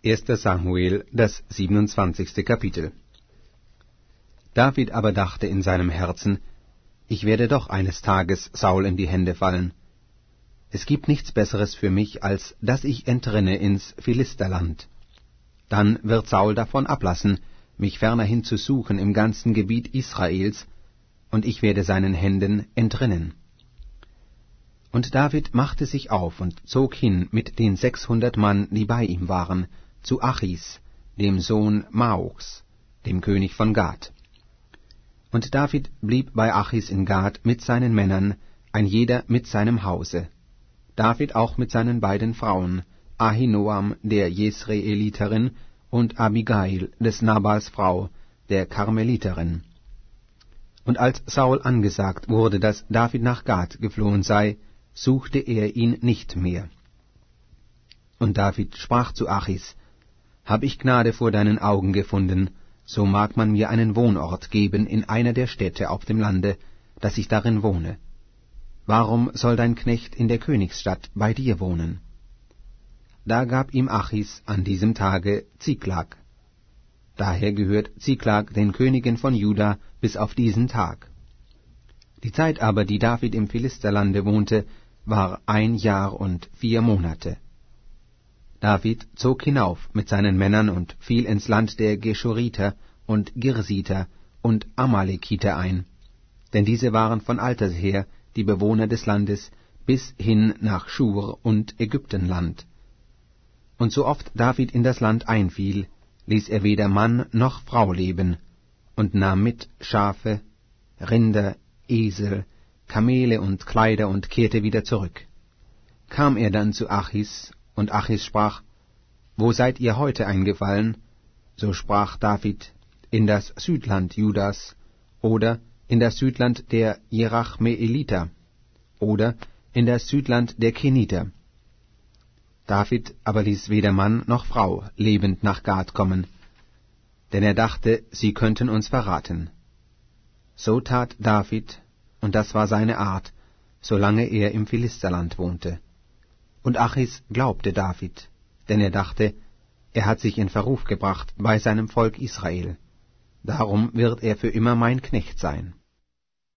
1. Samuel, das 27. Kapitel. David aber dachte in seinem Herzen, ich werde doch eines Tages Saul in die Hände fallen. Es gibt nichts Besseres für mich, als dass ich entrinne ins Philisterland. Dann wird Saul davon ablassen, mich fernerhin zu suchen im ganzen Gebiet Israels, und ich werde seinen Händen entrinnen. Und David machte sich auf und zog hin mit den 600 Mann, die bei ihm waren, zu Achis, dem Sohn Maochs, dem König von Gad. Und David blieb bei Achis in Gad mit seinen Männern, ein jeder mit seinem Hause. David auch mit seinen beiden Frauen, Ahinoam der Jesreeliterin und Abigail des Nabals Frau, der Karmeliterin. Und als Saul angesagt wurde, dass David nach Gad geflohen sei, suchte er ihn nicht mehr. Und David sprach zu Achis, »Hab ich Gnade vor deinen Augen gefunden, so mag man mir einen Wohnort geben in einer der Städte auf dem Lande, dass ich darin wohne. Warum soll dein Knecht in der Königsstadt bei dir wohnen?« Da gab ihm Achis an diesem Tage Ziklag. Daher gehört Ziklag den Königen von Juda bis auf diesen Tag. Die Zeit aber, die David im Philisterlande wohnte, war 1 Jahr und 4 Monate. David zog hinauf mit seinen Männern und fiel ins Land der Geschuriter und Girsiter und Amalekiter ein, denn diese waren von alters her die Bewohner des Landes bis hin nach Schur und Ägyptenland. Und so oft David in das Land einfiel, ließ er weder Mann noch Frau leben, und nahm mit Schafe, Rinder, Esel, Kamele und Kleider und kehrte wieder zurück. Kam er dann zu Achis, und Achis sprach, »Wo seid ihr heute eingefallen?« So sprach David, »In das Südland Judas«, oder »In das Südland der Jerachmeeliter«, oder »In das Südland der Keniter«. David aber ließ weder Mann noch Frau lebend nach Gad kommen, denn er dachte, sie könnten uns verraten. So tat David, und das war seine Art, solange er im Philisterland wohnte. Und Achis glaubte David, denn er dachte, er hat sich in Verruf gebracht bei seinem Volk Israel. Darum wird er für immer mein Knecht sein.